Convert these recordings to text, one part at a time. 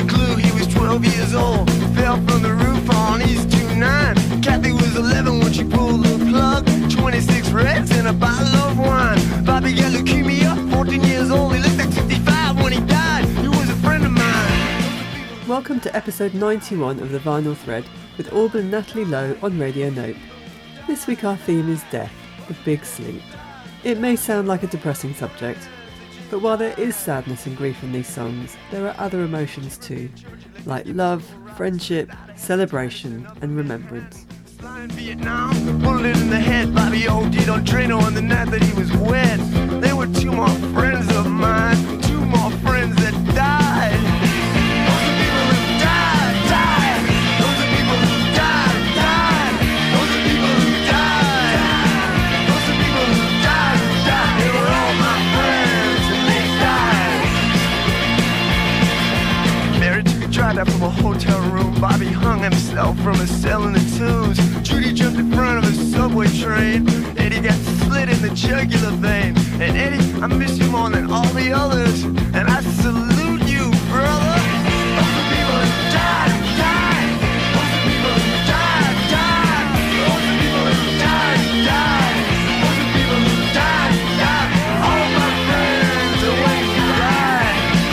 stiff glue, he was 12 years old. Fell from the roof on East 29. Kathy was 11 when she pulled the plug. 26 reds and a bottle of wine. Bobby got leukemia, 14 years old. He looked like 65 when he died. He was a friend of mine. Welcome to episode 91 of The Vinyl Thread with Orb and Natalie Lowe on Radio Nope. This week our theme is death, the big sleep. It may sound like a depressing subject, but while there is sadness and grief in these songs, there are other emotions too, like love, friendship, celebration and remembrance. In Vietnam, bullet in the head, Bobby OD'd on Drano on the night that he was wed. There were two more friends of mine, two more friends that died. Those are people who died, died. Those are people who died, died. Those are people who died. Those are people who died, died. They were all my friends and they died. Mary took a drive out from a hotel room. Bobby hung himself from a cell in the Tombs. Judy jumped in front of a subway train. Eddie got slit in the jugular vein. And Eddie, I miss you more than all the others. And I salute you, brother. Those are people who died, died. Those are people who died, died. Those are people who died, died. Those are people who died, died. All my friends are waiting to die.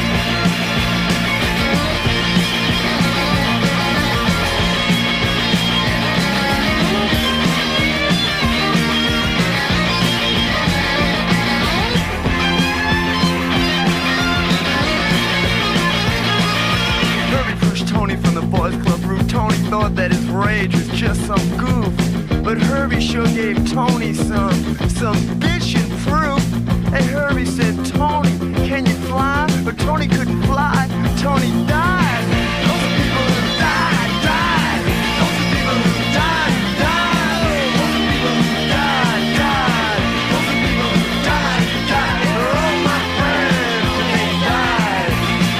Tony from the Boys Club roof. Tony thought that his rage was just some goof, but Herbie sure gave Tony some bitchin' proof. And Herbie said, Tony, can you fly? But Tony couldn't fly. Tony died. Those are people who died, died. Those are people who died, died. Those are people who died, died. Those are people who died, died. They're all my friends and they died.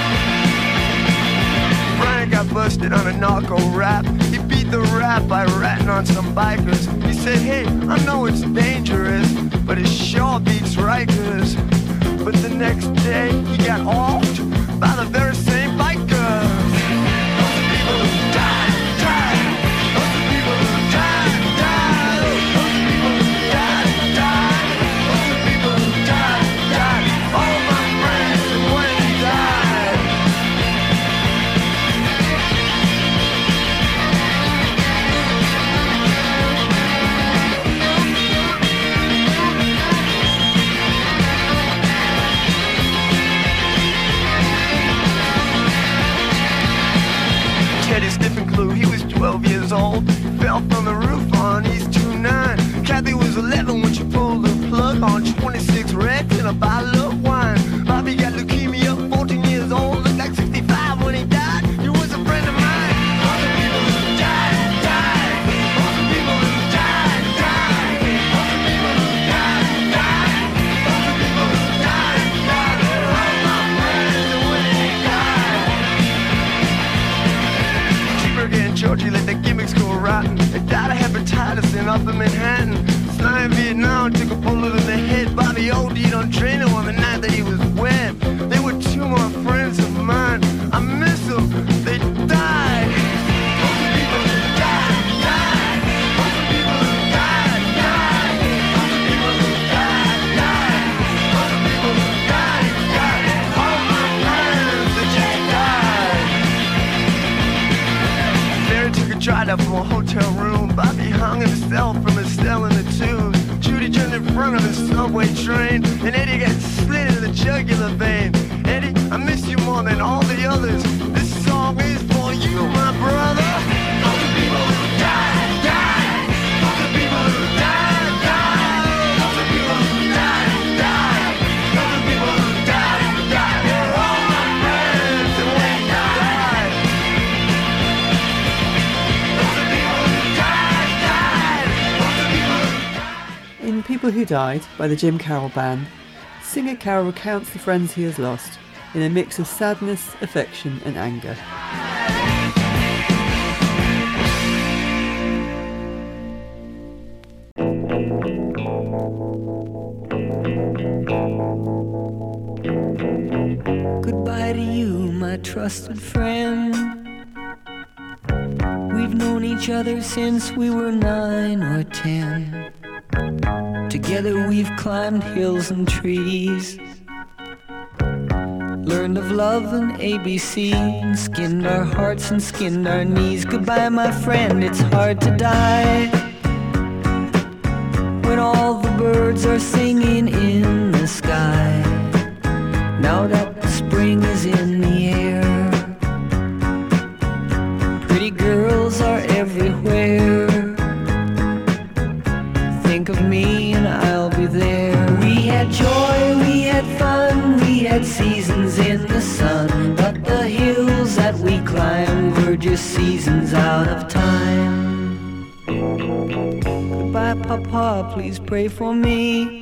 Brian got busted on a narco rap. He beat the rap by ratting on some bikers. He said, hey, I know it's dangerous, but it sure beats Rikers. But the next day, he got offed by the very same bikers. Those are people who died, died. Those are people who died, died. Those are people who died, died. Those are people who died, died. All my friends and when they died. Teddy Stiffen Clue, he was 12 years old. Fell from the roof on East 29. Kathy was 11 when she pulled the plug on 26 wrecks and a bottle of wine. Bobby got leukemia, 14 years old. Looked like 65 when he died. He was a friend of mine. Those are people who died, died. Those are people who died, died. Those are people who died, died. Those are people who died, died. They're all my friends and when they died. Cheeseburger and Georgie let the gimmicks go rotten. They died of hepatitis in Upper Manhattan. Fly in Vietnam, took a bullet in the head. Bobby OD'd on Drano on the night that he was wed. They were two more friends of mine. I miss them, they died. Those are people who died, died. Those are people who died, died. Those are people who died, died. Those are people who died, died. All my friends that just died. Mary took a drive out from a hotel room. Bobby hung himself from a cell in the Tombs. Judy jumped in front of a subway train. And Eddie got slit in the jugular vein. Eddie, I miss you more than all the others. This song is for you, my brother. Those are people who died, died. Those are people who died, died. Those are people who died, died. Those are people who died, died. They're all my friends and they died. Those are people who died, died. Those are people who died. In People Who Died by the Jim Carroll Band, singer Carroll recounts the friends he has lost in a mix of sadness, affection and anger. Goodbye to you, my trusted friend. We've known each other since we were 9 or 10. Together we've climbed hills and trees, learned of love and ABC, and skinned our hearts and skinned our knees. Goodbye, my friend, it's hard to die when all the birds are singing in the sky. Now that the spring is in the air, pretty girls are everywhere. Think of me and I'll be there. We had joy, we had fun, we had seasons in the sun, but the hills that we climbed were just seasons out of time. Goodbye, Papa, please pray for me.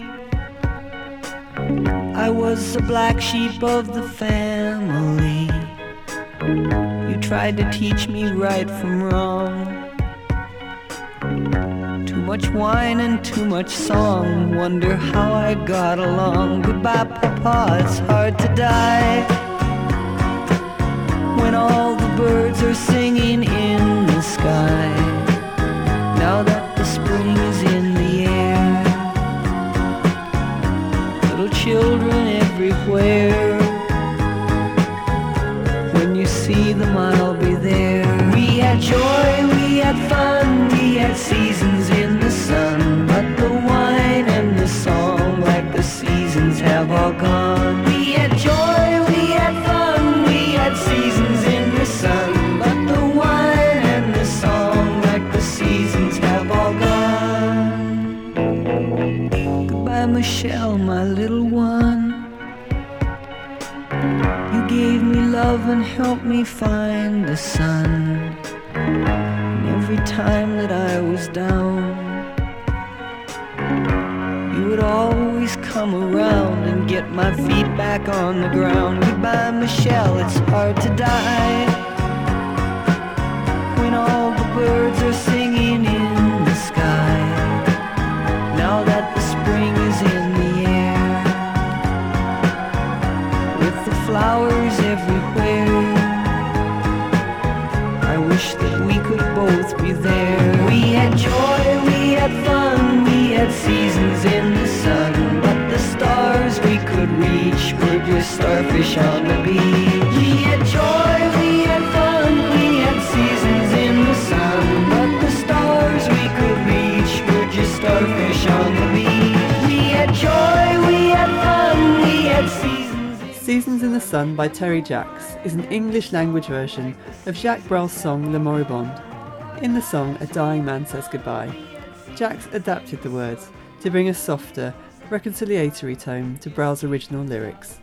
I was the black sheep of the family. You tried to teach me right from wrong. Too much wine and too much song, wonder how I got along. Goodbye, Papa, it's hard to die when all the birds are singing in the sky. Now that the spring is in the air, little children everywhere. When you see them, I'll be there. We had joy, we had fun, we had seasons in the sun, but the wine and the song, like the seasons, have all gone. We had joy, we had fun, we had seasons in the sun, but the wine and the song, like the seasons, have all gone. Goodbye, Michelle, my little one. You gave me love and helped me find the sun. And every time that I was down, you would always come around and get my feet back on the ground. Goodbye, Michelle, it's hard to die when all the birds are singing in the sky. Now that the spring is in the air, with the flowers everywhere, I wish that we could both be there. We had joy, we had fun, we had seasons in the sun, but the stars we could reach were just starfish on the beach. We had joy, we had fun, we had seasons in the sun, but the stars we could reach were just starfish on the beach. We had joy, we had fun, we had seasons. Seasons in the Sun by Terry Jacks is an English language version of Jacques Brel's song Le Moribond. In the song, a dying man says goodbye. Jacks adapted the words to bring a softer, reconciliatory tone to Brel's original lyrics.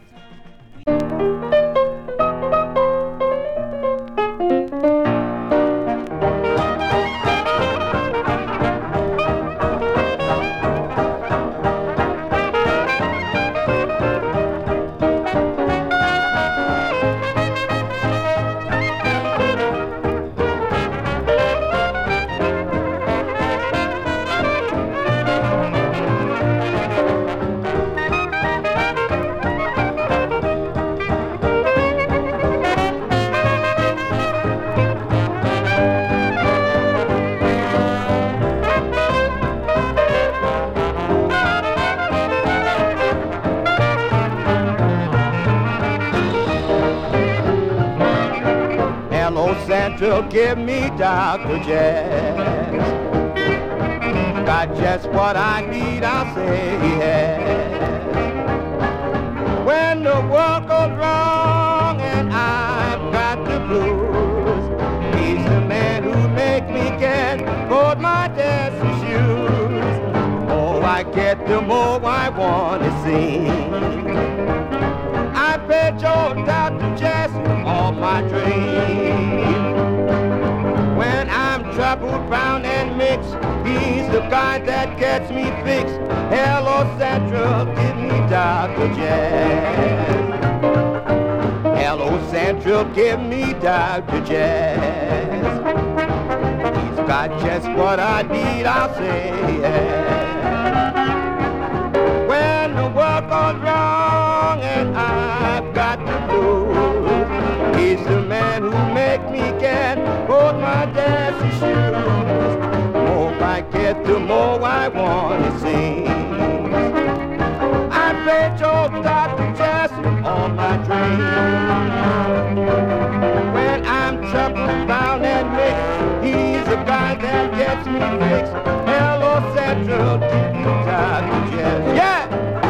Central, give me Dr. Jazz. Got just what I need, I'll say yes. When the world goes wrong and I've got the blues, he's the man who makes me get both my dancing shoes. Oh, I get the more I want to sing. I bet your Dr. Jazz all my dreams. When I'm troubled, brown and mixed, he's the guy that gets me fixed. Hello Central, give me Dr. Jazz. Hello Central, give me Dr. Jazz. He's got just what I need, I'll say yes. When the world goes wrong and I've got gets me fixed. Hello Central, ticky-tacky jazz. Yeah!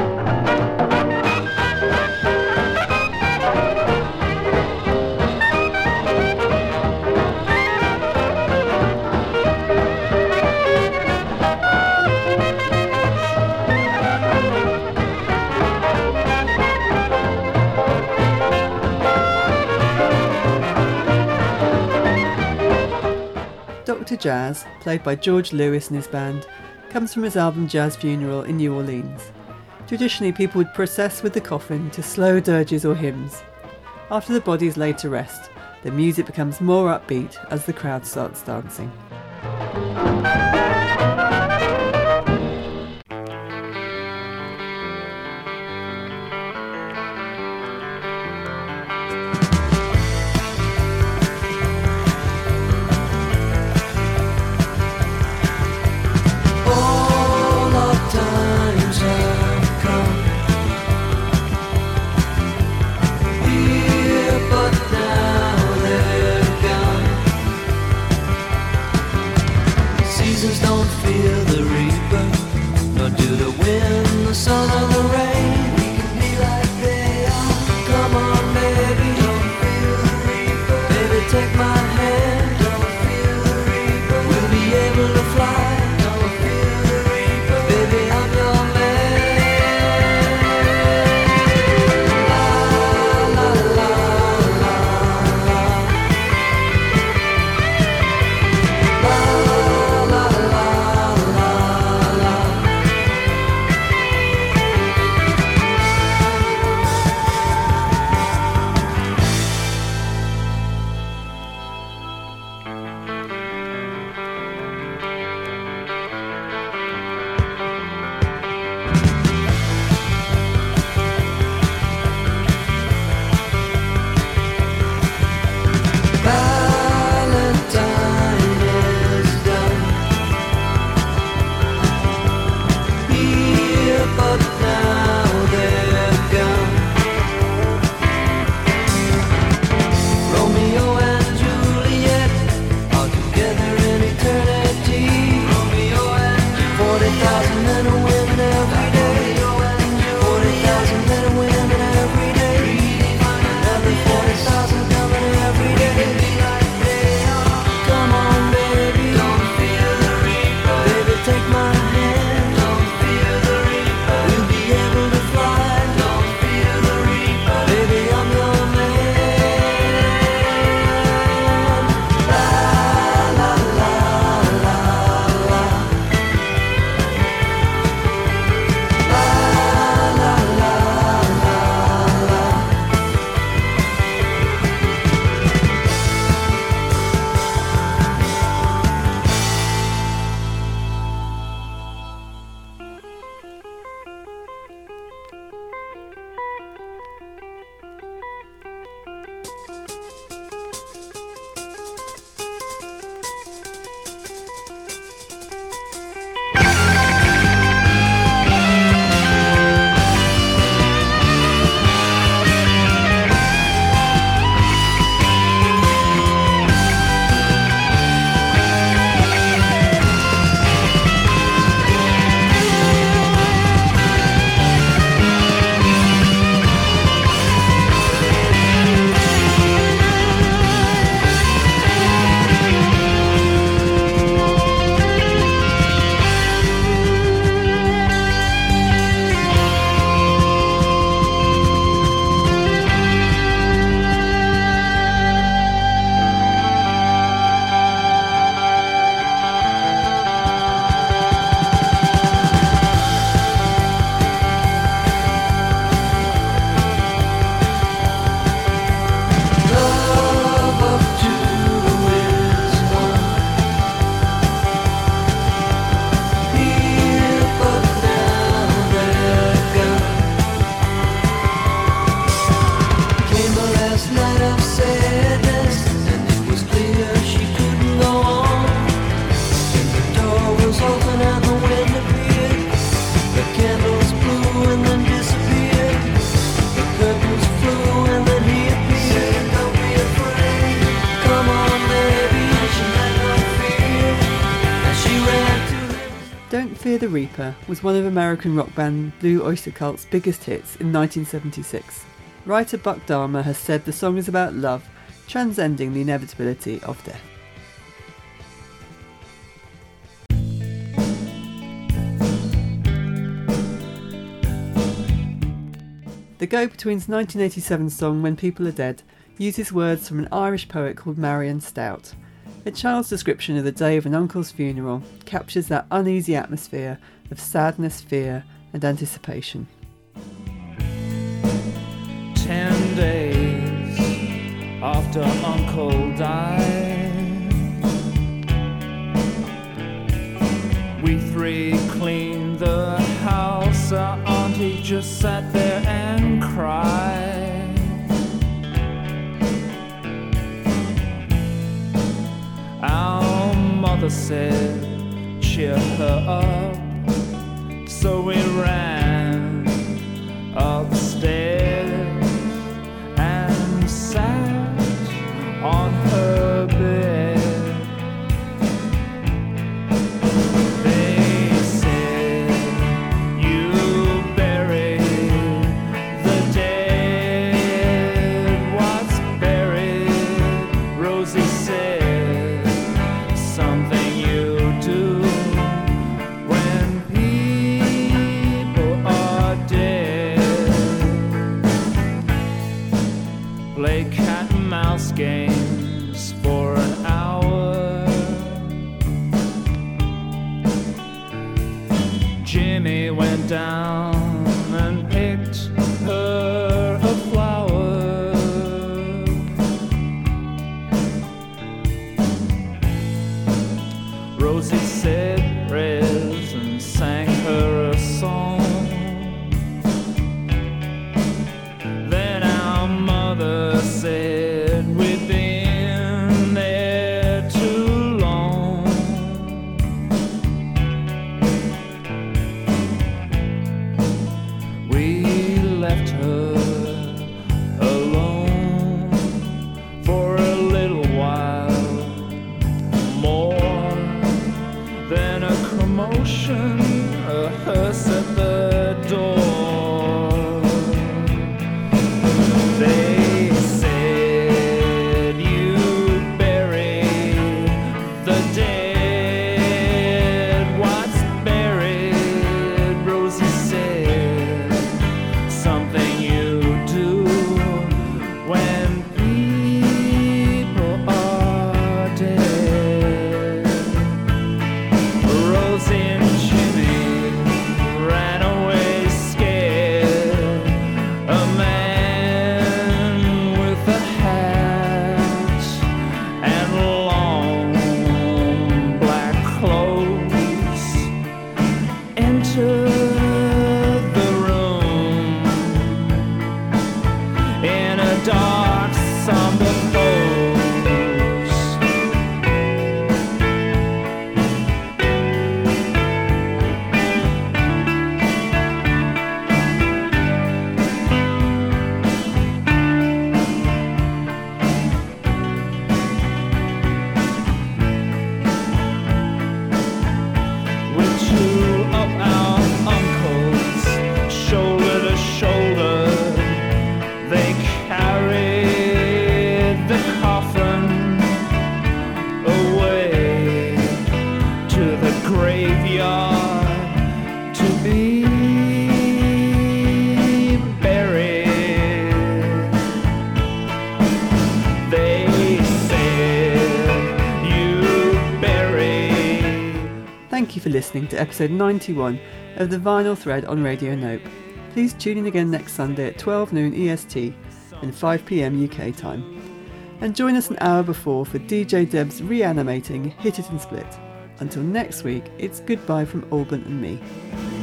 Dr. Jazz, played by George Lewis and his band, comes from his album Jazz Funeral in New Orleans. Traditionally, people would process with the coffin to slow dirges or hymns. After the body is laid to rest, the music becomes more upbeat as the crowd starts dancing. Fear the Reaper was one of American rock band Blue Oyster Cult's biggest hits in 1976. Writer Buck Dahmer has said the song is about love, transcending the inevitability of death. The Go-Betweens' 1987 song When People Are Dead uses words from an Irish poet called Marion Stout. A child's description of the day of an uncle's funeral captures that uneasy atmosphere of sadness, fear and anticipation. 10 days after Uncle died, we three cleaned the house. Our auntie just sat there and cried. Our mother said, cheer her up. So we ran upstairs and sat on her bed. They said, you buried the dead. What's buried? Rosie said, something you do when people are dead. Play cat and mouse games for an hour. Jimmy went down and picked her a flower. Rosie said prayers and sang her a song. Then our mother said, we've been there too long. We left her alone for a little while more than a commotion, a hearse at the door. They said, you buried the dead. What's buried? Rosie said, something you do when people are dead. Rosie and Jimmy ran away scared. A man with a hat and long black clothes entered the room in a dark, somber pose. With two of our uncles, shoulder to shoulder, they carried the coffin away to the graveyard to be buried. They said, you buried. Thank you for listening to episode 91 of The Vinyl Thread on Radio Nope. Please tune in again next Sunday at 12 noon EST and 5 PM UK time. And join us an hour before for DJ Deb's reanimating Hit It and Split. Until next week, it's goodbye from Alban and me.